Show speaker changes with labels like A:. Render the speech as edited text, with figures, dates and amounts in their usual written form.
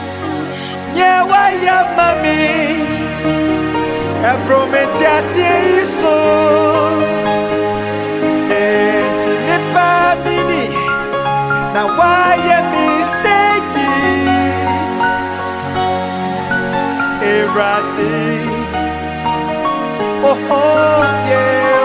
A: Yeah, why ya mami? I promise I see you so. And me pa mini. Now why ya me say erratic? Oh, yeah.